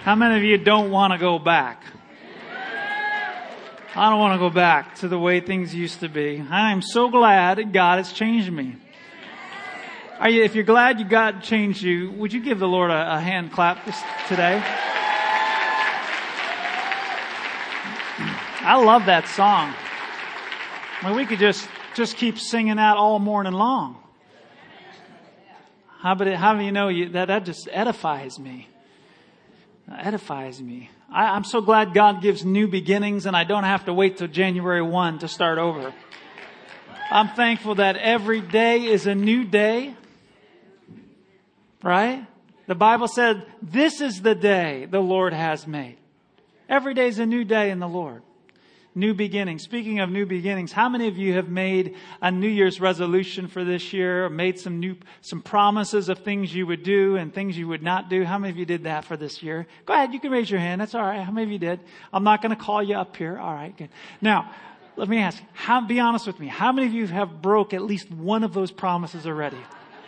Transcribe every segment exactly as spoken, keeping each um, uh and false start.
How many of you don't want to go back? I don't want to go back to the way things used to be. I am so glad God has changed me. Are you, if you're glad you God changed you, would you give the Lord a, a hand clap this, today? I love that song. I mean, we could just, just keep singing that all morning long. How about it, how do you know you, that that just edifies me? Edifies me. I, I'm so glad God gives new beginnings and I don't have to wait till January first to start over. I'm thankful that every day is a new day. Right? The Bible said, this is the day the Lord has made. Every day is a new day in the Lord. New beginnings. Speaking of new beginnings, how many of you have made a New Year's resolution for this year, or made some new, some promises of things you would do and things you would not do? How many of you did that for this year? Go ahead, you can raise your hand. That's all right. How many of you did? I'm not going to call you up here. All right, good. Now, let me ask, how, be honest with me. How many of you have broke at least one of those promises already?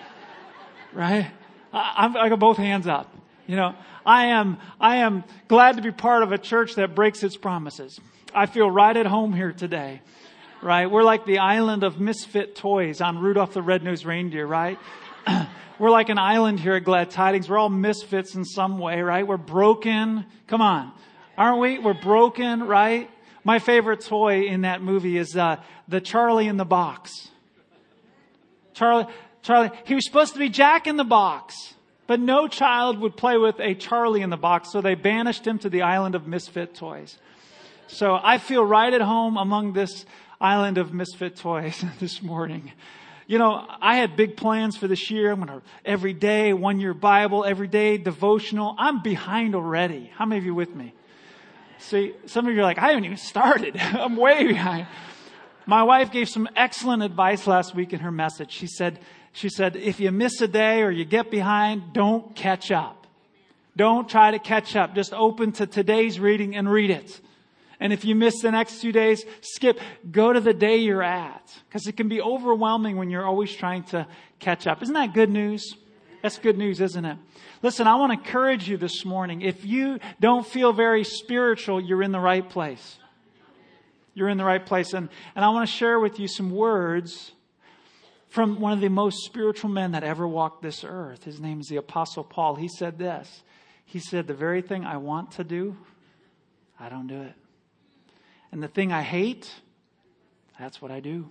Right? I, I got both hands up. You know, I am, I am glad to be part of a church that breaks its promises. I feel right at home here today, right? We're like the island of misfit toys on Rudolph the Red-Nosed Reindeer, right? We're like an island here at Glad Tidings. We're all misfits in some way, right? We're broken. Come on. Aren't we? We're broken, right? My favorite toy in that movie is uh, the Charlie in the Box. Charlie, Charlie, he was supposed to be Jack in the Box, but no child would play with a Charlie in the Box, so they banished him to the island of misfit toys. So I feel right at home among this island of misfit toys this morning. You know, I had big plans for this year. I'm going to every day, one year Bible, every day devotional. I'm behind already. How many of you with me? See, some of you are like, I haven't even started. I'm way behind. My wife gave some excellent advice last week in her message. She said, she said, if you miss a day or you get behind, don't catch up. Don't try to catch up. Just open to today's reading and read it. And if you miss the next two days, skip. Go to the day you're at. Because it can be overwhelming when you're always trying to catch up. Isn't that good news? That's good news, isn't it? Listen, I want to encourage you this morning. If you don't feel very spiritual, you're in the right place. You're in the right place. And, and I want to share with you some words from one of the most spiritual men that ever walked this earth. His name is the Apostle Paul. He said this. He said, the very thing I want to do, I don't do it. And the thing I hate, that's what I do.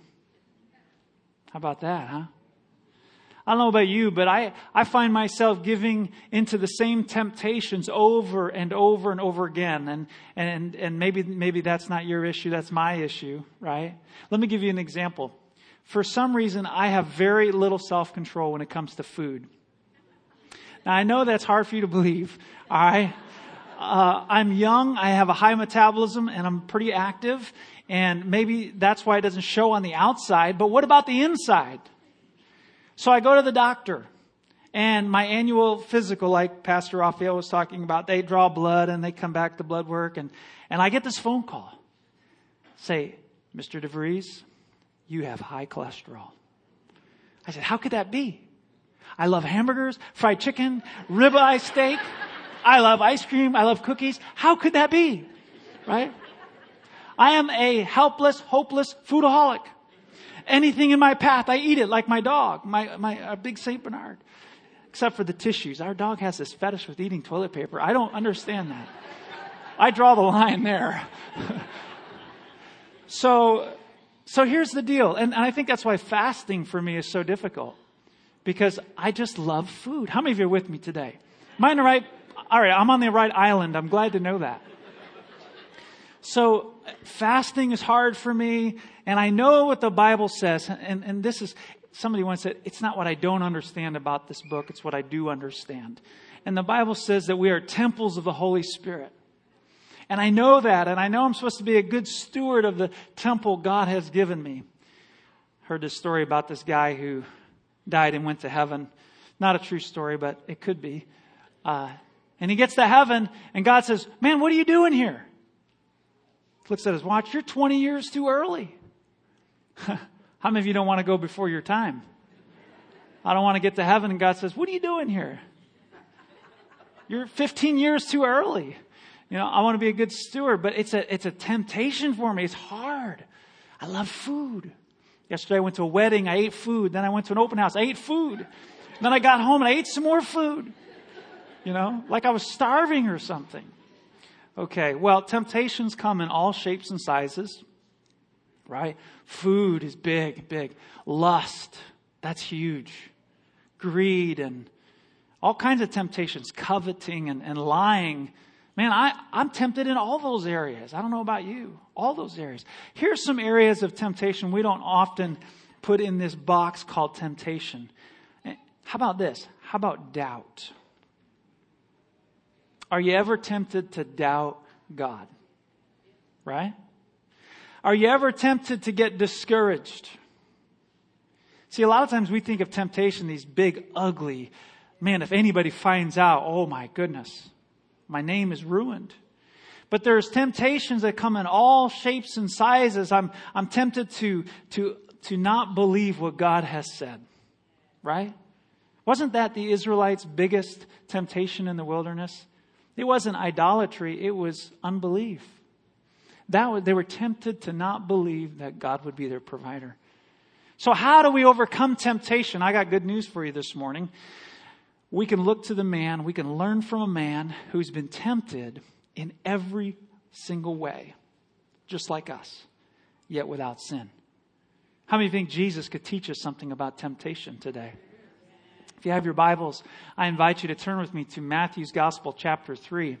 How about that, huh? I don't know about you, but I, I find myself giving into the same temptations over and over and over again. And, and, and maybe, maybe that's not your issue. That's my issue, right? Let me give you an example. For some reason, I have very little self-control when it comes to food. Now, I know that's hard for you to believe, all right? Uh, I'm young, I have a high metabolism, and I'm pretty active. And maybe that's why it doesn't show on the outside. But what about the inside? So I go to the doctor. And my annual physical, like Pastor Raphael was talking about, they draw blood and they come back to blood work. And, and I get this phone call. Say, Mister DeVries, you have high cholesterol. I said, how could that be? I love hamburgers, fried chicken, ribeye steak. I love ice cream. I love cookies. How could that be? Right? I am a helpless, hopeless foodaholic. Anything in my path, I eat it like my dog, my, my a big Saint Bernard. Except for the tissues. Our dog has this fetish with eating toilet paper. I don't understand that. I draw the line there. so, so here's the deal. And I think that's why fasting for me is so difficult. Because I just love food. How many of you are with me today? Am I in the right? All right, I'm on the right island. I'm glad to know that. So fasting is hard for me. And I know what the Bible says. And, and this is, somebody once said, it's not what I don't understand about this book. It's what I do understand. And the Bible says that we are temples of the Holy Spirit. And I know that. And I know I'm supposed to be a good steward of the temple God has given me. Heard this story about this guy who died and went to heaven. Not a true story, but it could be. Uh, and he gets to heaven and God says, man, what are you doing here? Looks at his watch. You're twenty years too early. How many of you don't want to go before your time? I don't want to get to heaven and God says, what are you doing here? you're fifteen years too early. You know, I want to be a good steward, but it's a, it's a temptation for me. It's hard. I love food. Yesterday I went to a wedding. I ate food. Then I went to an open house. I ate food. Then I got home and I ate some more food. You know, like I was starving or something. Okay, well, temptations come in all shapes and sizes, right? Food is big, big. Lust, that's huge. Greed and all kinds of temptations, coveting and, and lying. Man, I, I'm tempted in all those areas. I don't know about you. All those areas. Here's some areas of temptation we don't often put in this box called temptation. How about this? How about doubt? Are you ever tempted to doubt God? Right? Are you ever tempted to get discouraged? See, a lot of times we think of temptation, these big, ugly, man, if anybody finds out, oh my goodness, my name is ruined. But there's temptations that come in all shapes and sizes. I'm, I'm tempted to, to, to not believe what God has said. Right? Wasn't that the Israelites' biggest temptation in the wilderness? It wasn't idolatry. It was unbelief. That was, they were tempted to not believe that God would be their provider. So how do we overcome temptation? I got good news for you this morning. We can look to the man, we can learn from a man who's been tempted in every single way, just like us, yet without sin. How many think Jesus could teach us something about temptation today? If you have your Bibles, I invite you to turn with me to Matthew's Gospel, chapter three.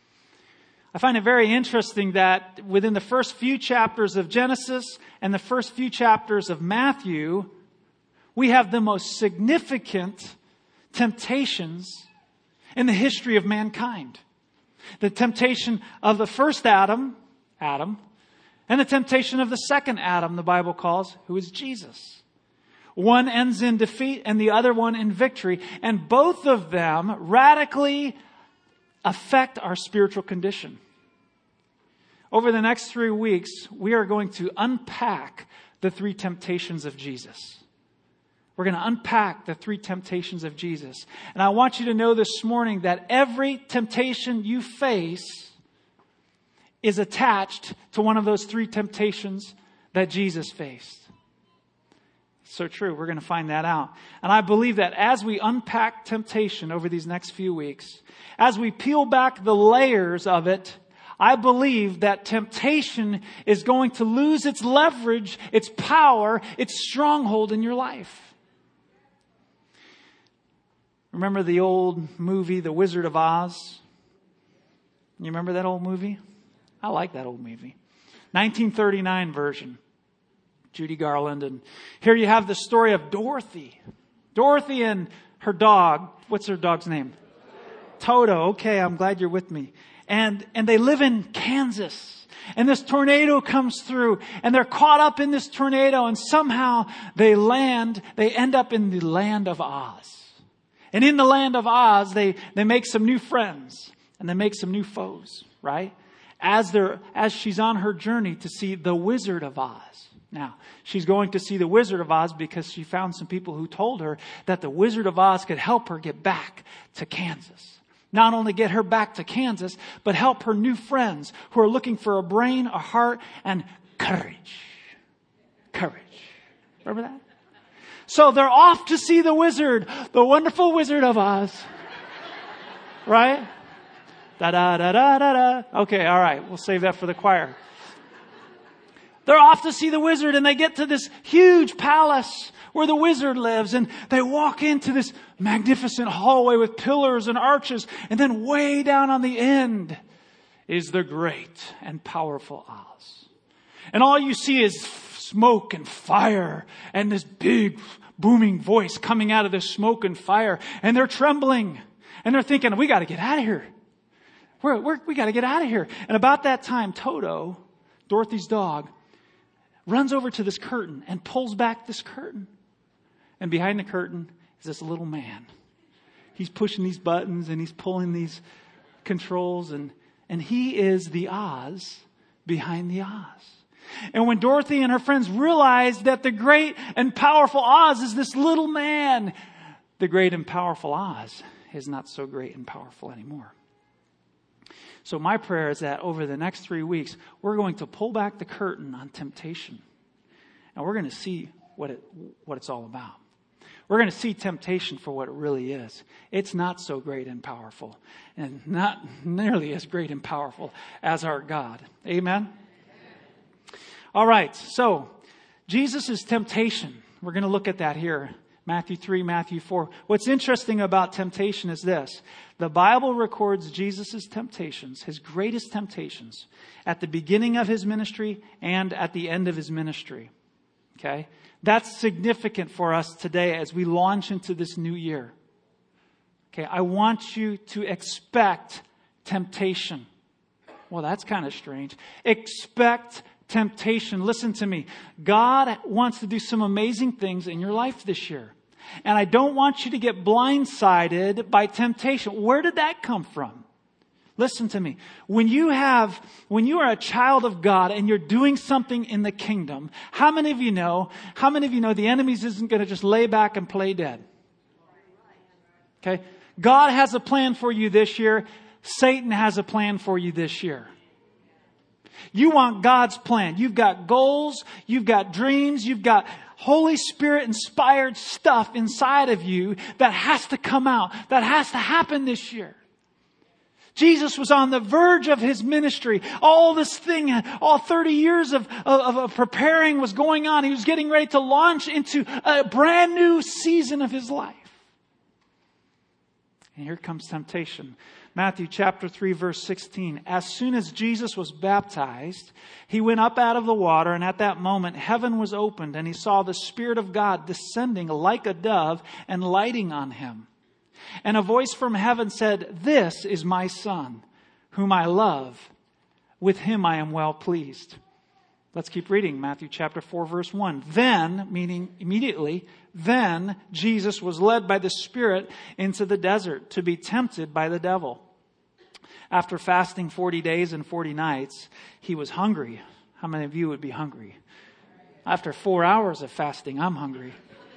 I find it very interesting that within the first few chapters of Genesis and the first few chapters of Matthew, we have the most significant temptations in the history of mankind. The temptation of the first Adam, Adam, and the temptation of the second Adam, the Bible calls, who is Jesus. One ends in defeat and the other one in victory. And both of them radically affect our spiritual condition. Over the next three weeks, we are going to unpack the three temptations of Jesus. We're going to unpack the three temptations of Jesus. And I want you to know this morning that every temptation you face is attached to one of those three temptations that Jesus faced. So true. We're going to find that out. And I believe that as we unpack temptation over these next few weeks, as we peel back the layers of it, I believe that temptation is going to lose its leverage, its power, its stronghold in your life. Remember the old movie, The Wizard of Oz? You remember that old movie? I like that old movie. nineteen thirty-nine version. Judy Garland. And here you have the story of Dorothy. Dorothy and her dog. What's her dog's name? Toto. Okay, I'm glad you're with me. And, and they live in Kansas. And this tornado comes through and they're caught up in this tornado and somehow they land, they end up in the land of Oz. And in the land of Oz, they, they make some new friends and they make some new foes, right? As they're, as she's on her journey to see the Wizard of Oz. Now, she's going to see the Wizard of Oz because she found some people who told her that the Wizard of Oz could help her get back to Kansas. Not only get her back to Kansas, but help her new friends who are looking for a brain, a heart, and courage. Courage. Remember that? So they're off to see the wizard, the wonderful Wizard of Oz. Right? Da da da da da da. Okay, all right. We'll save that for the choir. They're off to see the wizard and they get to this huge palace where the wizard lives. And they walk into this magnificent hallway with pillars and arches. And then way down on the end is the great and powerful Oz. And all you see is smoke and fire and this big booming voice coming out of this smoke and fire. And they're trembling and they're thinking, we got to get out of here. We're, we're, we got to get out of here. And about that time, Toto, Dorothy's dog, runs over to this curtain and pulls back this curtain. And behind the curtain is this little man. He's pushing these buttons and he's pulling these controls. And, and he is the Oz behind the Oz. And when Dorothy and her friends realized that the great and powerful Oz is this little man, the great and powerful Oz is not so great and powerful anymore. So my prayer is that over the next three weeks, we're going to pull back the curtain on temptation. And we're going to see what it, what it's all about. We're going to see temptation for what it really is. It's not so great and powerful, and not nearly as great and powerful as our God. Amen? All right, so Jesus' temptation. We're going to look at that here. Matthew three, Matthew four. What's interesting about temptation is this. The Bible records Jesus' temptations, his greatest temptations, at the beginning of his ministry and at the end of his ministry. Okay? That's significant for us today as we launch into this new year. Okay, I want you to expect temptation. Well, that's kind of strange. Expect temptation. Listen to me. God wants to do some amazing things in your life this year. And I don't want you to get blindsided by temptation. Where did that come from? Listen to me. When you have, when you are a child of God and you're doing something in the kingdom, how many of you know, how many of you know the enemy isn't going to just lay back and play dead? Okay? God has a plan for you this year. Satan has a plan for you this year. You want God's plan. You've got goals. You've got dreams. You've got Holy Spirit inspired stuff inside of you that has to come out, that has to happen this year. Jesus was on the verge of his ministry. All this thing, all thirty years of, of, of preparing was going on. He was getting ready to launch into a brand new season of his life. And here comes temptation. Matthew chapter three, verse sixteen. As soon as Jesus was baptized, he went up out of the water, and at that moment heaven was opened, and he saw the Spirit of God descending like a dove and lighting on him. And a voice from heaven said, "This is my Son, whom I love. With him I am well pleased." Let's keep reading. Matthew chapter four, verse one. Then, meaning immediately, then Jesus was led by the Spirit into the desert to be tempted by the devil. After fasting forty days and forty nights, he was hungry. How many of you would be hungry? After four hours of fasting, I'm hungry.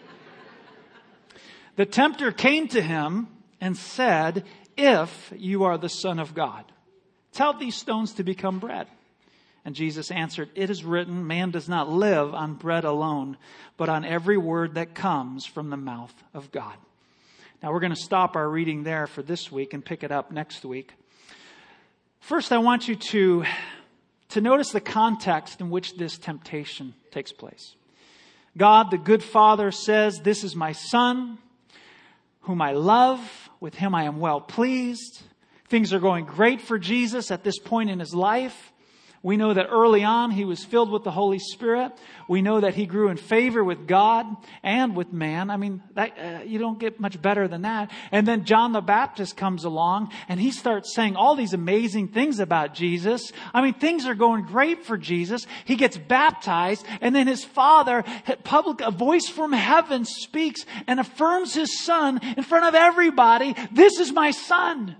The tempter came to him and said, "If you are the Son of God, tell these stones to become bread." And Jesus answered, "It is written, man does not live on bread alone, but on every word that comes from the mouth of God." Now we're going to stop our reading there for this week and pick it up next week. First, I want you to, to notice the context in which this temptation takes place. God, the good Father, says, "This is my Son, whom I love. With him I am well pleased." Things are going great for Jesus at this point in his life. We know that early on he was filled with the Holy Spirit. We know that he grew in favor with God and with man. I mean, that, uh, you don't get much better than that. And then John the Baptist comes along and he starts saying all these amazing things about Jesus. I mean, things are going great for Jesus. He gets baptized, and then his Father, public, a voice from heaven speaks and affirms his Son in front of everybody. "This is my Son.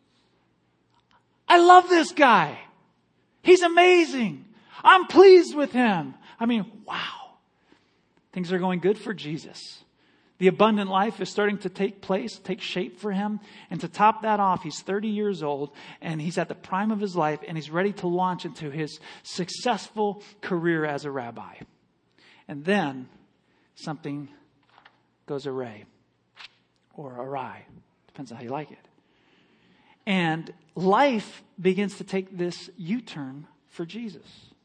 I love this guy. He's amazing. I'm pleased with him." I mean, wow. Things are going good for Jesus. The abundant life is starting to take place, take shape for him. And to top that off, he's thirty years old and he's at the prime of his life and he's ready to launch into his successful career as a rabbi. And then something goes awry or awry. Depends on how you like it. And life begins to take this U-turn for Jesus.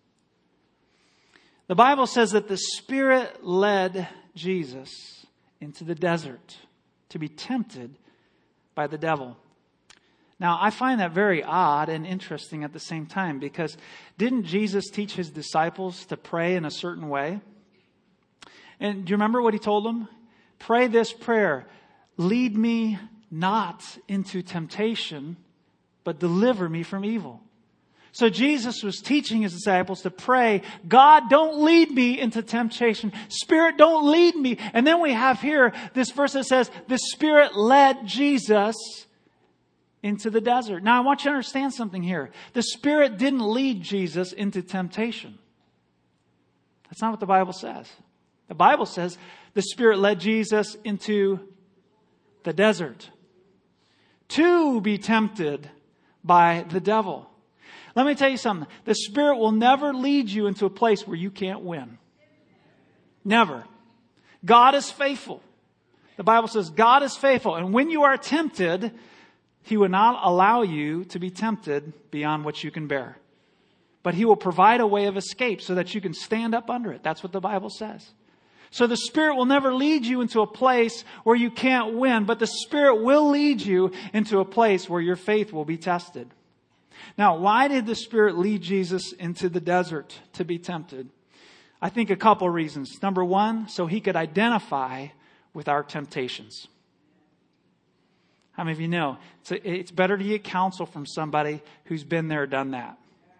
The Bible says that the Spirit led Jesus into the desert to be tempted by the devil. Now, I find that very odd and interesting at the same time, because didn't Jesus teach his disciples to pray in a certain way? And do you remember what he told them? Pray this prayer: "Lead me not into temptation, but deliver me from evil." So Jesus was teaching his disciples to pray, "God, don't lead me into temptation. Spirit, don't lead me." And then we have here this verse that says, the Spirit led Jesus into the desert. Now I want you to understand something here. The Spirit didn't lead Jesus into temptation. That's not what the Bible says. The Bible says the Spirit led Jesus into the desert. to be tempted by the devil. Let me tell you something. The Spirit will never lead you into a place where you can't win. Never. God is faithful. The Bible says God is faithful. And when you are tempted, He will not allow you to be tempted beyond what you can bear. But He will provide a way of escape so that you can stand up under it. That's what the Bible says. So the Spirit will never lead you into a place where you can't win, but the Spirit will lead you into a place where your faith will be tested. Now, why did the Spirit lead Jesus into the desert to be tempted? I think a couple reasons. Number one, so He could identify with our temptations. How many of you know it's, a, it's better to get counsel from somebody who's been there, done that?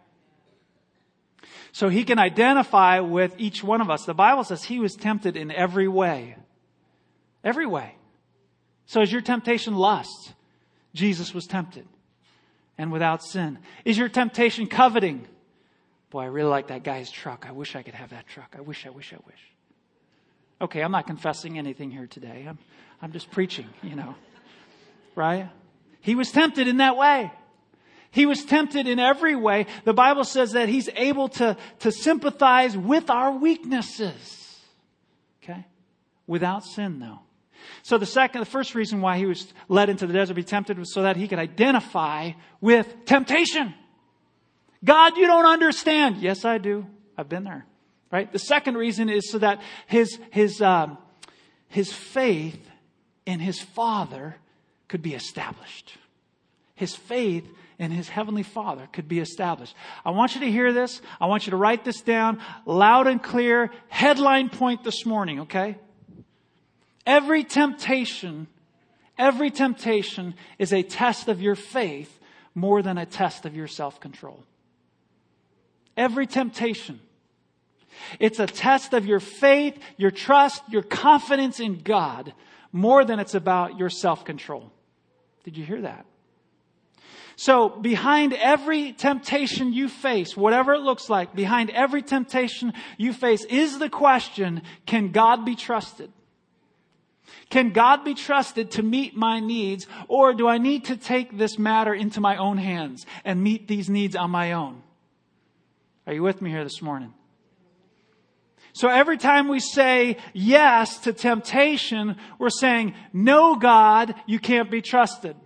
So He can identify with each one of us. The Bible says He was tempted in every way. Every way. So is your temptation lust? Jesus was tempted. And without sin. Is your temptation coveting? Boy, I really like that guy's truck. I wish I could have that truck. I wish, I wish, I wish. Okay, I'm not confessing anything here today. I'm, I'm just preaching, you know. Right? He was tempted in that way. He was tempted in every way. The Bible says that He's able to, to sympathize with our weaknesses. Okay? Without sin, though. So the second, the first reason why He was led into the desert to be tempted was so that He could identify with temptation. God, you don't understand. Yes, I do. I've been there. Right? The second reason is so that his his um, his faith in His Father could be established. His faith in His Heavenly Father could be established. I want you to hear this. I want you to write this down loud and clear. Headline point this morning, okay? Every temptation, every temptation is a test of your faith more than a test of your self-control. Every temptation. It's a test of your faith, your trust, your confidence in God more than it's about your self-control. Did you hear that? So behind every temptation you face, whatever it looks like, behind every temptation you face is the question, can God be trusted? Can God be trusted to meet my needs, or do I need to take this matter into my own hands and meet these needs on my own? Are you with me here this morning? So every time we say yes to temptation, we're saying, no, God, you can't be trusted.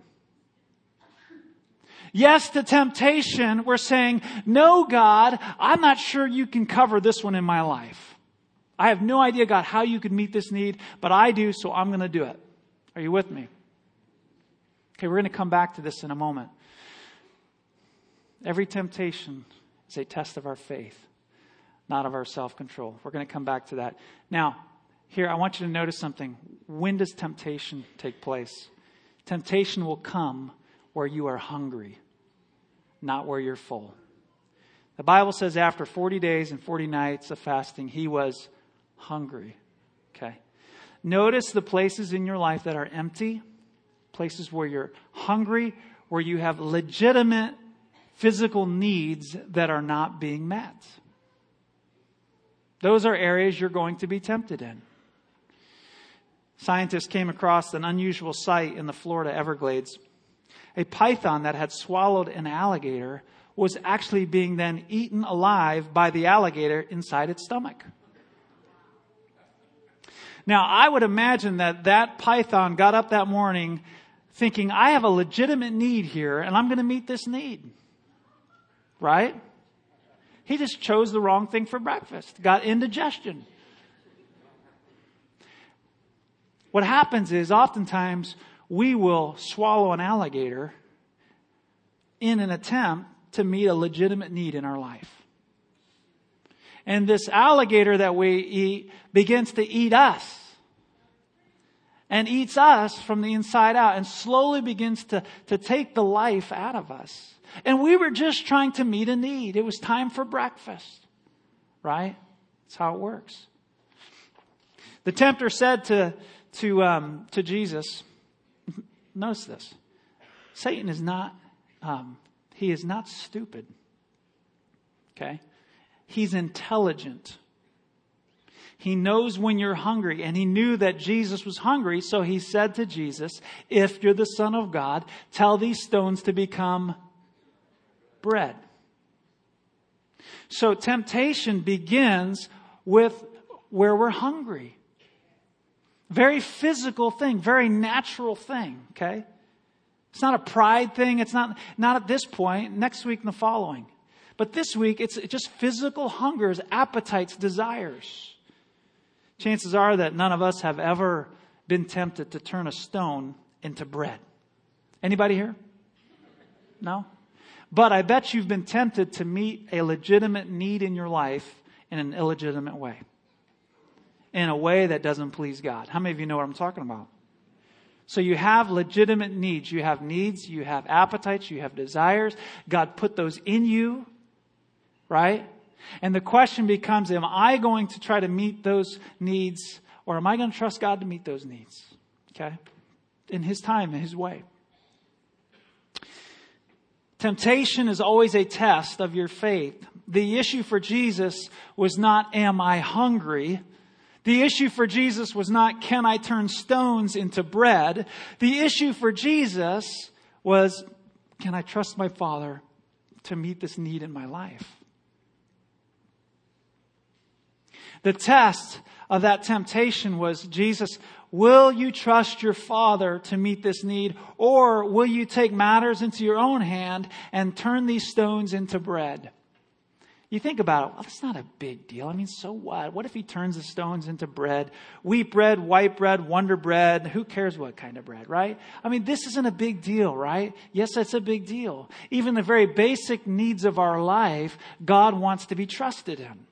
Yes to temptation, we're saying, no, God, I'm not sure you can cover this one in my life. I have no idea, God, how you could meet this need, but I do, so I'm going to do it. Are you with me? Okay, we're going to come back to this in a moment. Every temptation is a test of our faith, not of our self-control. We're going to come back to that. Now, here, I want you to notice something. When does temptation take place? Temptation will come where you are hungry, not where you're full. The Bible says after forty days and forty nights of fasting, He was hungry. Okay. Notice the places in your life that are empty, places where you're hungry, where you have legitimate physical needs that are not being met. Those are areas you're going to be tempted in. Scientists came across an unusual sight in the Florida Everglades. A python that had swallowed an alligator was actually being then eaten alive by the alligator inside its stomach. Now, I would imagine that that python got up that morning thinking, I have a legitimate need here, and I'm going to meet this need. Right? He just chose the wrong thing for breakfast. Got indigestion. What happens is oftentimes we will swallow an alligator in an attempt to meet a legitimate need in our life. And this alligator that we eat begins to eat us. And eats us from the inside out and slowly begins to, to take the life out of us. And we were just trying to meet a need. It was time for breakfast. Right? That's how it works. The tempter said to, to, um, to Jesus, notice this. Satan is not, um, he is not stupid. Okay? He's intelligent. He knows when you're hungry, and he knew that Jesus was hungry, so he said to Jesus, if you're the Son of God, tell these stones to become bread. So temptation begins with where we're hungry. Very physical thing, very natural thing, okay? It's not a pride thing. It's not, not at this point, next week and the following. But this week, it's just physical hungers, appetites, desires. Chances are that none of us have ever been tempted to turn a stone into bread. Anybody here? No? But I bet you've been tempted to meet a legitimate need in your life in an illegitimate way. In a way that doesn't please God. How many of you know what I'm talking about? So you have legitimate needs. You have needs, you have appetites, you have desires. God put those in you, right? And the question becomes, am I going to try to meet those needs, or am I going to trust God to meet those needs? Okay? In His time, in His way. Temptation is always a test of your faith. The issue for Jesus was not, am I hungry? The issue for Jesus was not, can I turn stones into bread? The issue for Jesus was, can I trust my Father to meet this need in my life? The test of that temptation was, Jesus, will you trust your Father to meet this need? Or will you take matters into your own hand and turn these stones into bread? You think about it, well, that's not a big deal. I mean, so what? What if he turns the stones into bread? Wheat bread, white bread, Wonder Bread. Who cares what kind of bread, right? I mean, this isn't a big deal, right? Yes, it's a big deal. Even the very basic needs of our life, God wants to be trusted in.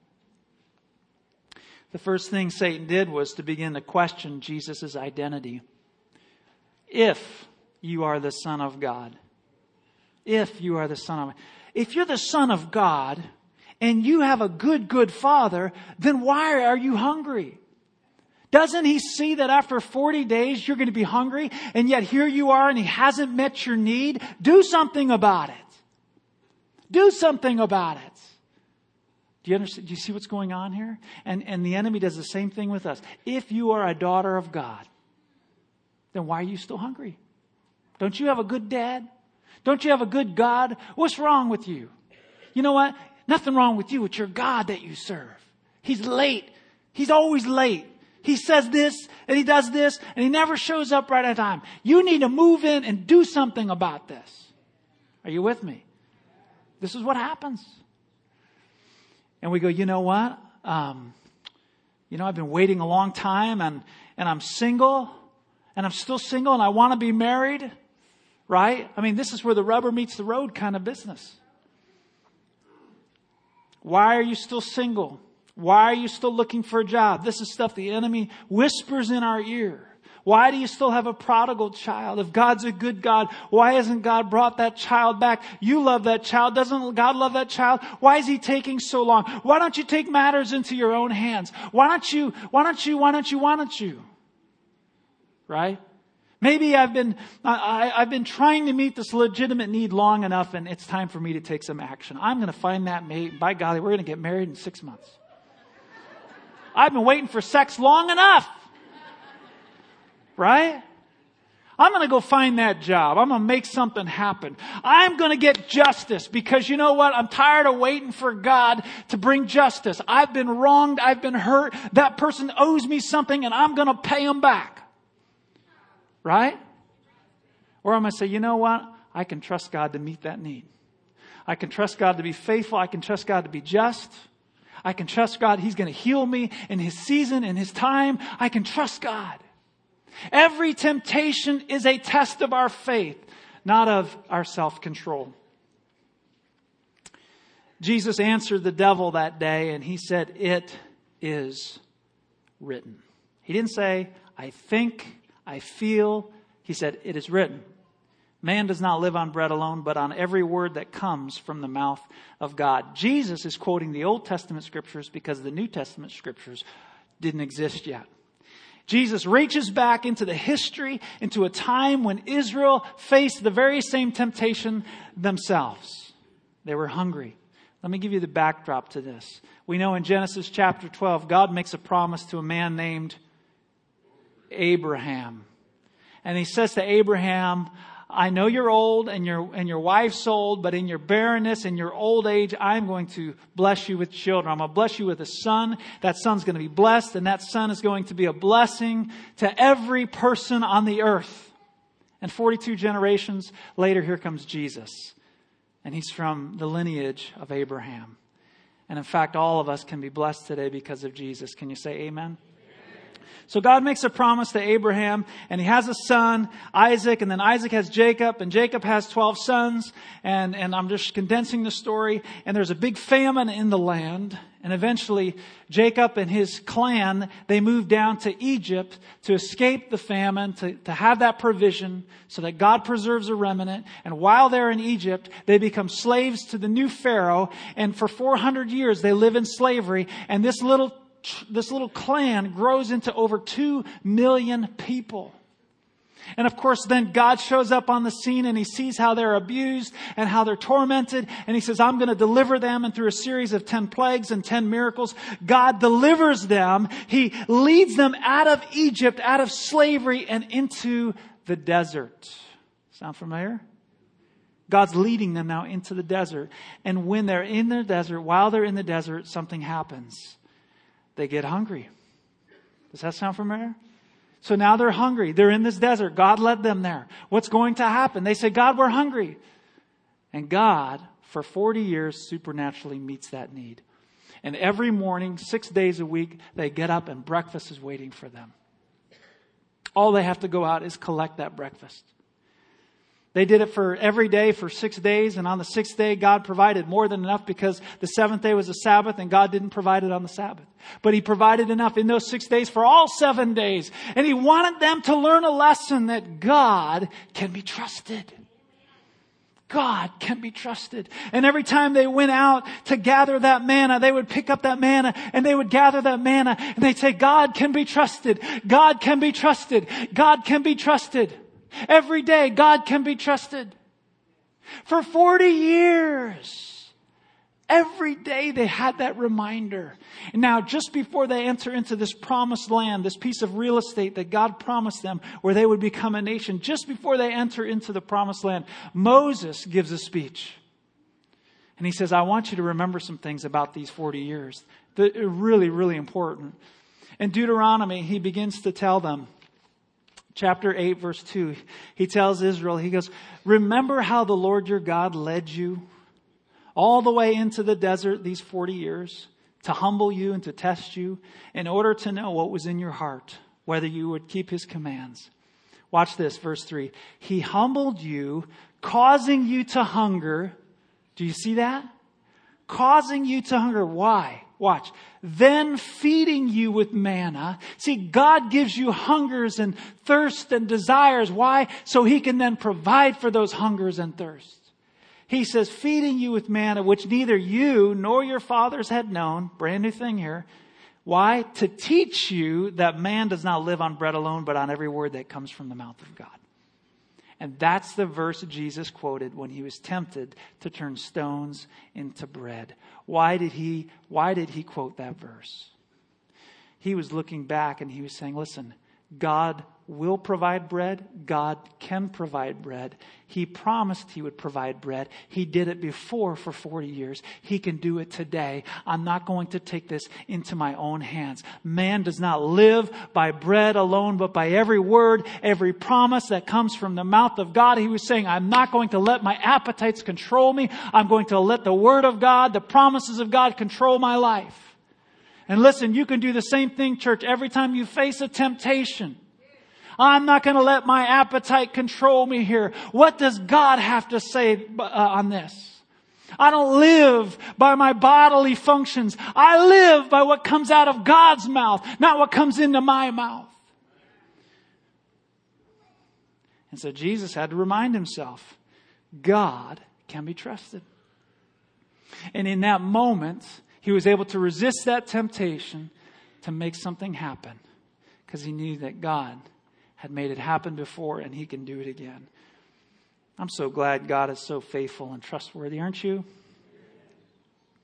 The first thing Satan did was to begin to question Jesus' identity. If you are the Son of God. If you are the Son of God. If you're the Son of God and you have a good, good Father, then why are you hungry? Doesn't He see that after forty days you're going to be hungry, and yet here you are and He hasn't met your need? Do something about it. Do something about it. Do you understand? Do you see what's going on here? And, and the enemy does the same thing with us. If you are a daughter of God, then why are you still hungry? Don't you have a good dad? Don't you have a good God? What's wrong with you? You know what? Nothing wrong with you. It's your God that you serve. He's late. He's always late. He says this and He does this and He never shows up right on time. You need to move in and do something about this. Are you with me? This is what happens. And we go, you know what? Um, you know, I've been waiting a long time and, and I'm single and I'm still single and I want to be married. Right? I mean, this is where the rubber meets the road kind of business. Why are you still single? Why are you still looking for a job? This is stuff the enemy whispers in our ear. Why do you still have a prodigal child? If God's a good God, why hasn't God brought that child back? You love that child. Doesn't God love that child? Why is He taking so long? Why don't you take matters into your own hands? Why don't you, why don't you, why don't you, why don't you? Right? Maybe I've been, I, I've been trying to meet this legitimate need long enough and it's time for me to take some action. I'm going to find that mate. By golly, we're going to get married in six months. I've been waiting for sex long enough. Right? I'm going to go find that job. I'm going to make something happen. I'm going to get justice because you know what? I'm tired of waiting for God to bring justice. I've been wronged. I've been hurt. That person owes me something and I'm going to pay them back. Right? Or I'm going to say, you know what? I can trust God to meet that need. I can trust God to be faithful. I can trust God to be just. I can trust God. He's going to heal me in His season, in His time. I can trust God. Every temptation is a test of our faith, not of our self-control. Jesus answered the devil that day and He said, it is written. He didn't say, I think, I feel. He said, it is written. Man does not live on bread alone, but on every word that comes from the mouth of God. Jesus is quoting the Old Testament scriptures because the New Testament scriptures didn't exist yet. Jesus reaches back into the history, into a time when Israel faced the very same temptation themselves. They were hungry. Let me give you the backdrop to this. We know in Genesis chapter twelve, God makes a promise to a man named Abraham. And he says to Abraham, I know you're old and your and your wife's old, but in your barrenness and your old age, I'm going to bless you with children. I'm going to bless you with a son. That son's going to be blessed, and that son is going to be a blessing to every person on the earth. And forty-two generations later, here comes Jesus. And he's from the lineage of Abraham. And in fact, all of us can be blessed today because of Jesus. Can you say amen? So God makes a promise to Abraham, and he has a son, Isaac, and then Isaac has Jacob, and Jacob has twelve sons, and, and I'm just condensing the story, and there's a big famine in the land, and eventually Jacob and his clan, they move down to Egypt to escape the famine, to, to have that provision, so that God preserves a remnant, and while they're in Egypt, they become slaves to the new Pharaoh, and for four hundred years they live in slavery, and this little This little clan grows into over two million people. And of course, then God shows up on the scene and he sees how they're abused and how they're tormented. And he says, I'm going to deliver them. And through a series of ten plagues and ten miracles, God delivers them. He leads them out of Egypt, out of slavery, and into the desert. Sound familiar? God's leading them now into the desert. And when they're in the desert, while they're in the desert, something happens. They get hungry. Does that sound familiar? So now they're hungry. They're in this desert. God led them there. What's going to happen? They say, God, we're hungry. And God, for forty years, supernaturally meets that need. And every morning, six days a week, they get up and breakfast is waiting for them. All they have to go out is collect that breakfast. They did it for every day for six days. And on the sixth day, God provided more than enough because the seventh day was a Sabbath and God didn't provide it on the Sabbath. But he provided enough in those six days for all seven days. And he wanted them to learn a lesson that God can be trusted. God can be trusted. And every time they went out to gather that manna, they would pick up that manna and they would gather that manna and they'd say, God can be trusted. God can be trusted. God can be trusted. Every day, God can be trusted. For forty years, every day they had that reminder. And now, just before they enter into this promised land, this piece of real estate that God promised them, where they would become a nation, just before they enter into the promised land, Moses gives a speech. And he says, I want you to remember some things about these forty years that are really, really important. In Deuteronomy, he begins to tell them, Chapter eight, verse two, he tells Israel, he goes, remember how the Lord your God led you all the way into the desert these forty years to humble you and to test you in order to know what was in your heart, whether you would keep his commands. Watch this, verse three. He humbled you, causing you to hunger. Do you see that? Causing you to hunger. Why? Watch. Then feeding you with manna. See, God gives you hungers and thirst and desires. Why? So he can then provide for those hungers and thirsts. He says, feeding you with manna, which neither you nor your fathers had known. Brand new thing here. Why? To teach you that man does not live on bread alone, but on every word that comes from the mouth of God. And that's the verse Jesus quoted when he was tempted to turn stones into bread. Why did he, why did he quote that verse? He was looking back and he was saying, listen, God will provide bread. God can provide bread. He promised he would provide bread. He did it before for forty years. He can do it today. I'm not going to take this into my own hands. Man does not live by bread alone, but by every word, every promise that comes from the mouth of God. He was saying, I'm not going to let my appetites control me. I'm going to let the word of God, the promises of God control my life. And listen, you can do the same thing, church, every time you face a temptation. I'm not going to let my appetite control me here. What does God have to say uh, on this? I don't live by my bodily functions. I live by what comes out of God's mouth, not what comes into my mouth. And so Jesus had to remind himself, God can be trusted. And in that moment, he was able to resist that temptation to make something happen because he knew that God had made it happen before and he can do it again. I'm so glad God is so faithful and trustworthy, aren't you?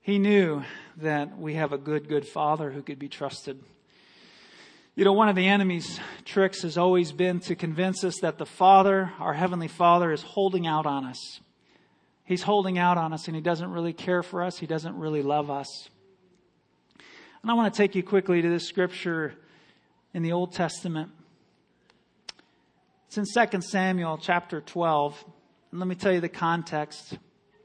He knew that we have a good, good Father who could be trusted. You know, one of the enemy's tricks has always been to convince us that the Father, our Heavenly Father, is holding out on us. He's holding out on us and He doesn't really care for us. He doesn't really love us. And I want to take you quickly to this scripture in the Old Testament. It's in Second Samuel chapter twelve. And let me tell you the context.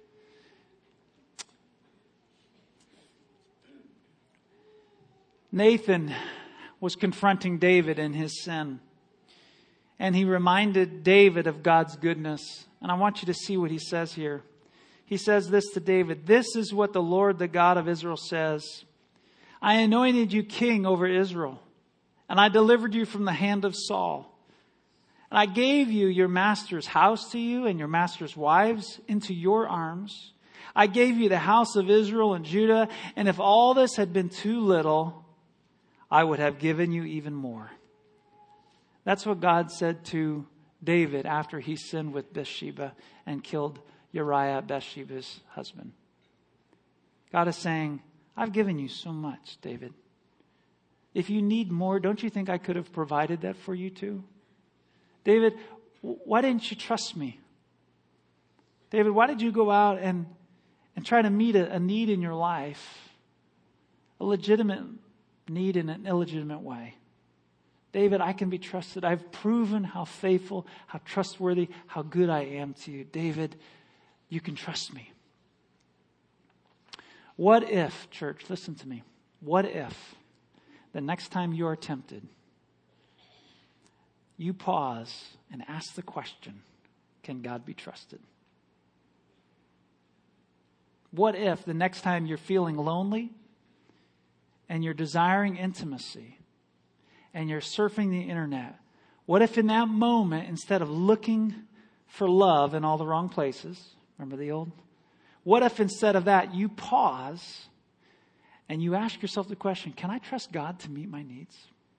Nathan was confronting David in his sin. And he reminded David of God's goodness. And I want you to see what he says here. He says this to David. This is what the Lord, the God of Israel, says. I anointed you king over Israel, and I delivered you from the hand of Saul. And I gave you your master's house to you and your master's wives into your arms. I gave you the house of Israel and Judah. And if all this had been too little, I would have given you even more. That's what God said to David after he sinned with Bathsheba and killed Uriah, Bathsheba's husband. God is saying, I've given you so much, David. If you need more, don't you think I could have provided that for you too? David, why didn't you trust me? David, why did you go out and, and try to meet a, a need in your life? A legitimate need in an illegitimate way. David, I can be trusted. I've proven how faithful, how trustworthy, how good I am to you. David, you can trust me. What if, church, listen to me. What if the next time you are tempted, you pause and ask the question, can God be trusted? What if the next time you're feeling lonely and you're desiring intimacy and you're surfing the internet, what if in that moment, instead of looking for love in all the wrong places, remember the old? What if instead of that, you pause and you ask yourself the question, can I trust God to meet my needs?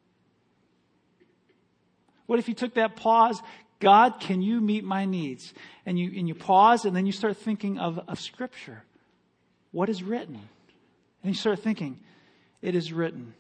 What if you took that pause, God, can you meet my needs? And you and you pause and then you start thinking of, of Scripture. What is written? And you start thinking, it is written,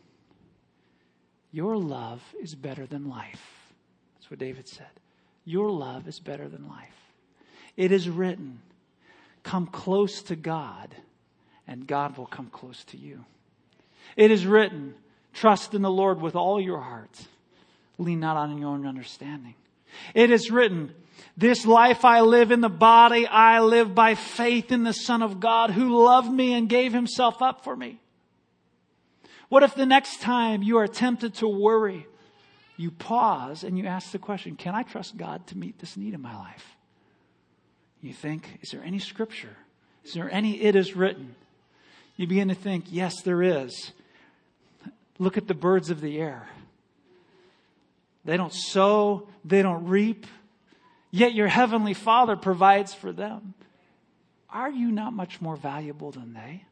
your love is better than life. That's what David said. Your love is better than life. It is written, come close to God and God will come close to you. It is written, trust in the Lord with all your heart. Lean not on your own understanding. It is written, this life I live in the body, I live by faith in the Son of God who loved me and gave himself up for me. What if the next time you are tempted to worry, you pause and you ask the question, can I trust God to meet this need in my life? You think, is there any scripture? Is there any it is written? You begin to think, yes, there is. Look at the birds of the air. They don't sow, they don't reap, yet your heavenly Father provides for them. Are you not much more valuable than they?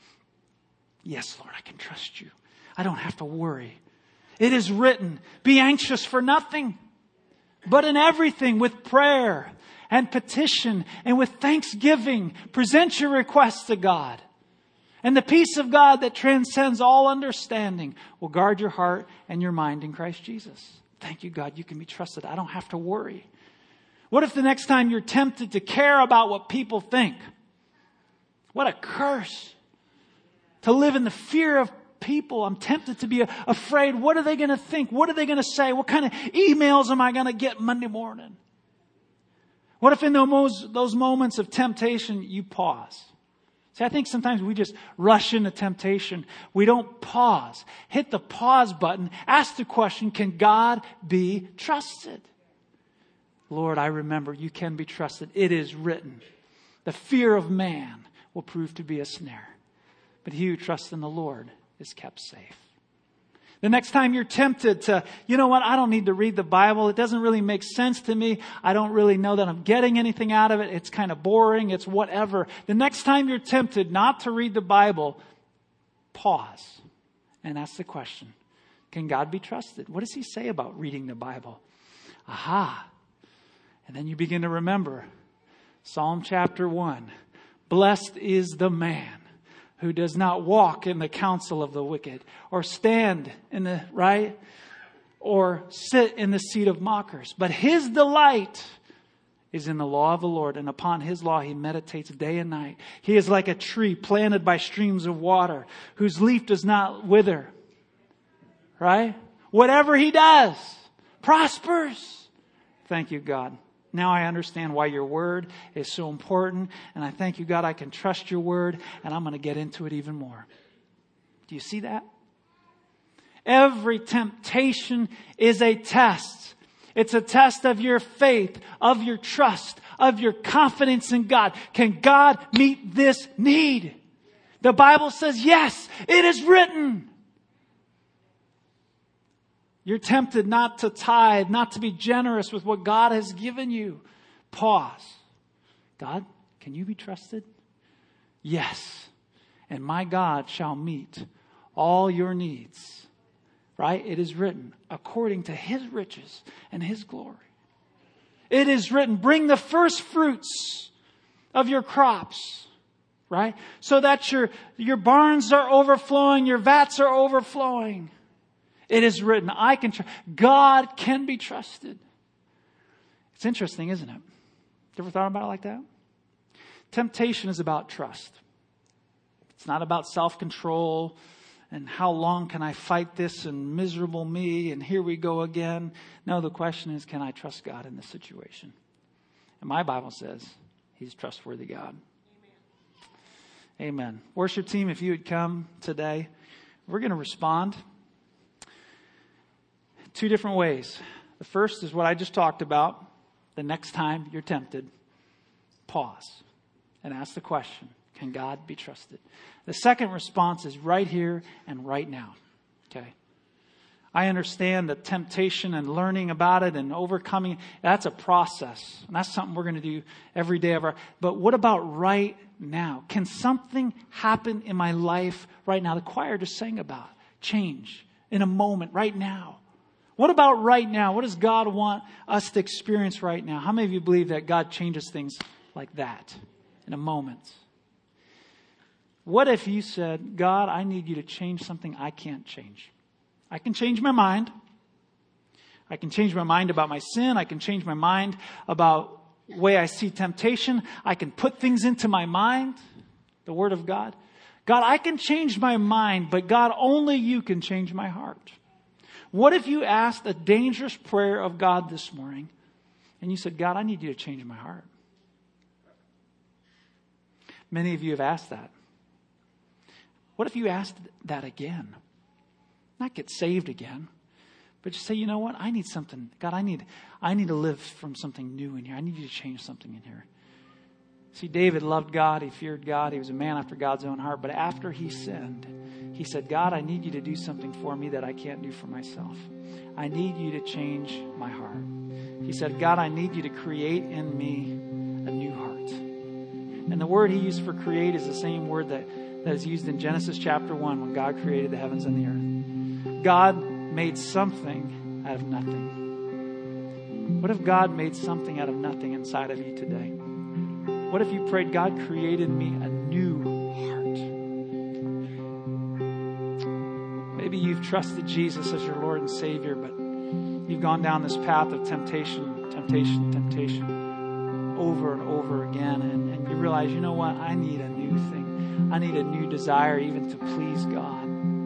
Yes, Lord, I can trust you. I don't have to worry. It is written, be anxious for nothing, but in everything with prayer and petition and with thanksgiving, present your requests to God. And the peace of God that transcends all understanding will guard your heart and your mind in Christ Jesus. Thank you, God, you can be trusted. I don't have to worry. What if the next time you're tempted to care about what people think? What a curse. To live in the fear of people. I'm tempted to be afraid. What are they going to think? What are they going to say? What kind of emails am I going to get Monday morning? What if in those, those moments of temptation, you pause? See, I think sometimes we just rush into temptation. We don't pause. Hit the pause button. Ask the question, can God be trusted? Lord, I remember you can be trusted. It is written. The fear of man will prove to be a snare. But he who trusts in the Lord is kept safe. The next time you're tempted to, you know what, I don't need to read the Bible. It doesn't really make sense to me. I don't really know that I'm getting anything out of it. It's kind of boring. It's whatever. The next time you're tempted not to read the Bible, pause and ask the question, can God be trusted? What does he say about reading the Bible? Aha. And then you begin to remember Psalm chapter one. Blessed is the man who does not walk in the counsel of the wicked, or stand in the, right? Or sit in the seat of mockers. But his delight is in the law of the Lord, and upon his law he meditates day and night. He is like a tree planted by streams of water, whose leaf does not wither. Right? Whatever he does prospers. Thank you, God. Now I understand why your word is so important. And I thank you, God, I can trust your word, and I'm going to get into it even more. Do you see that? Every temptation is a test. It's a test of your faith, of your trust, of your confidence in God. Can God meet this need? The Bible says, yes, it is written. You're tempted not to tithe, not to be generous with what God has given you. Pause. God, can you be trusted? Yes. And my God shall meet all your needs. Right? It is written according to his riches and his glory. It is written, bring the first fruits of your crops. Right? So that your, your barns are overflowing, your vats are overflowing. It is written, I can trust. God can be trusted. It's interesting, isn't it? You ever thought about it like that? Temptation is about trust. It's not about self-control and how long can I fight this and miserable me and here we go again. No, the question is, can I trust God in this situation? And my Bible says he's a trustworthy God. Amen. Amen. Worship team, if you would come today, we're going to respond two different ways. The first is what I just talked about. The next time you're tempted, pause and ask the question, can God be trusted? The second response is right here and right now. Okay. I understand that temptation and learning about it and overcoming, that's a process. And that's something we're going to do every day of our, but what about right now? Can something happen in my life right now? The choir just sang about change in a moment right now. What about right now? What does God want us to experience right now? How many of you believe that God changes things like that in a moment? What if you said, God, I need you to change something I can't change? I can change my mind. I can change my mind about my sin. I can change my mind about the way I see temptation. I can put things into my mind, the Word of God. God, I can change my mind, but God, only you can change my heart. What if you asked a dangerous prayer of God this morning and you said, God, I need you to change my heart? Many of you have asked that. What if you asked that again? Not get saved again, but just say, you know what? I need something. God, I need, I need to live from something new in here. I need you to change something in here. See, David loved God. He feared God. He was a man after God's own heart. But after he sinned, he said, God, I need you to do something for me that I can't do for myself. I need you to change my heart. He said, God, I need you to create in me a new heart. And the word he used for create is the same word that, that is used in Genesis chapter one when God created the heavens and the earth. God made something out of nothing. What if God made something out of nothing inside of you today? What if you prayed, God created me a new heart? Maybe you've trusted Jesus as your Lord and Savior, but you've gone down this path of temptation, temptation, temptation over and over again. And, and you realize, you know what? I need a new thing. I need a new desire even to please God.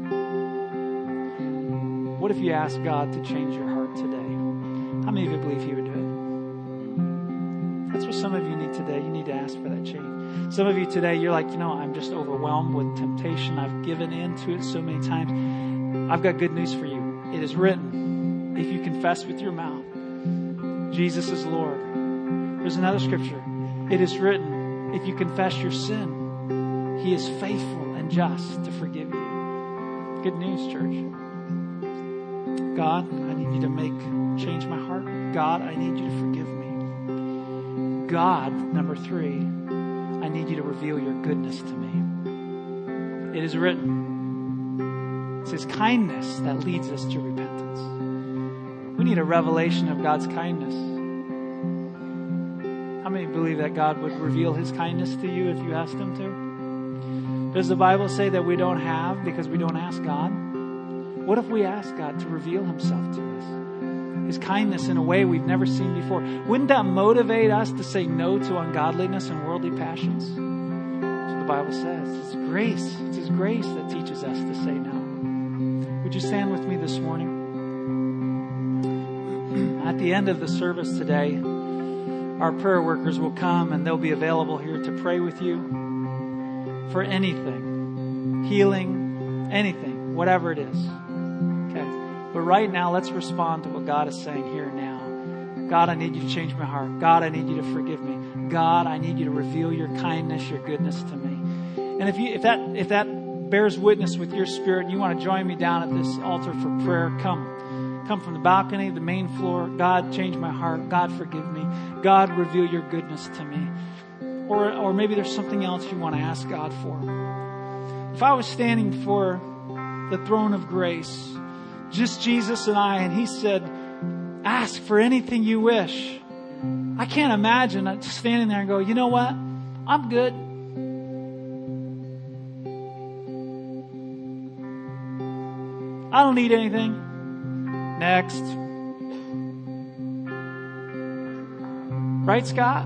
What if you ask God to change your heart today? How many of you believe he would do it? That's what some of you need today. You need to ask for that change. Some of you today, you're like, you know, I'm just overwhelmed with temptation. I've given in to it so many times. I've got good news for you. It is written, if you confess with your mouth, Jesus is Lord. There's another scripture. It is written, if you confess your sin, he is faithful and just to forgive you. Good news, church. God, I need you to make, change my heart. God, I need you to forgive me. God, number three, I need you to reveal your goodness to me. It is written. It's his kindness that leads us to repentance. We need a revelation of God's kindness. How many believe that God would reveal his kindness to you if you asked him to? Does the Bible say that we don't have because we don't ask God? What if we ask God to reveal himself to us? His kindness in a way we've never seen before. Wouldn't that motivate us to say no to ungodliness and worldly passions? That's what the Bible says. It's grace. It's His grace that teaches us to say no. Would you stand with me this morning? At the end of the service today, our prayer workers will come and they'll be available here to pray with you for anything, healing, anything, whatever it is. Okay. But right now, let's respond to what God is saying here and now. God, I need you to change my heart. God, I need you to forgive me. God, I need you to reveal your kindness, your goodness to me. And if you, if that, if that bears witness with your spirit and you want to join me down at this altar for prayer, come. Come from the balcony, the main floor. God, change my heart. God, forgive me. God, reveal your goodness to me. Or, or maybe there's something else you want to ask God for. If I was standing before the throne of grace, just Jesus and I, and He said, ask for anything you wish. I can't imagine just standing there and go, you know what? I'm good. I don't need anything. Next. Right, Scott?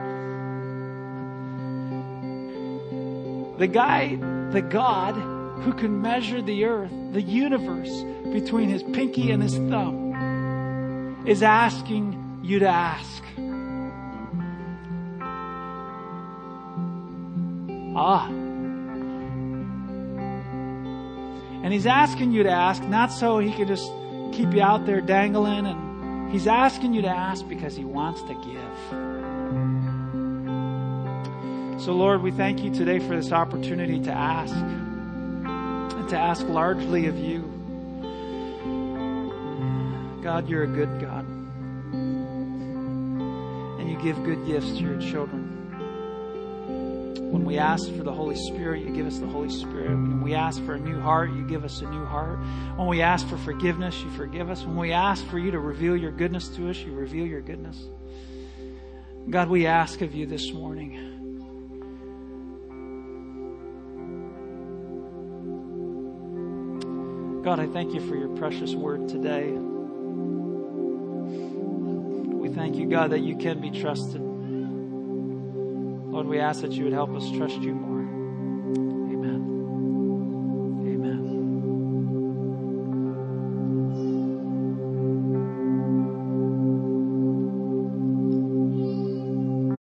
The guy, the God who can measure the earth, the universe, between his pinky and his thumb, is asking you to ask. Ah. And He's asking you to ask, not so He can just keep you out there dangling, and He's asking you to ask because He wants to give. So Lord, we thank you today for this opportunity to ask, and to ask largely of you. God, you're a good God, and you give good gifts to your children. When we ask for the Holy Spirit, you give us the Holy Spirit. When we ask for a new heart, you give us a new heart. When we ask for forgiveness, you forgive us. When we ask for you to reveal your goodness to us, you reveal your goodness. God, we ask of you this morning. God, I thank you for your precious word today. We thank you, God, that you can be trusted. Lord, we ask that you would help us trust you more.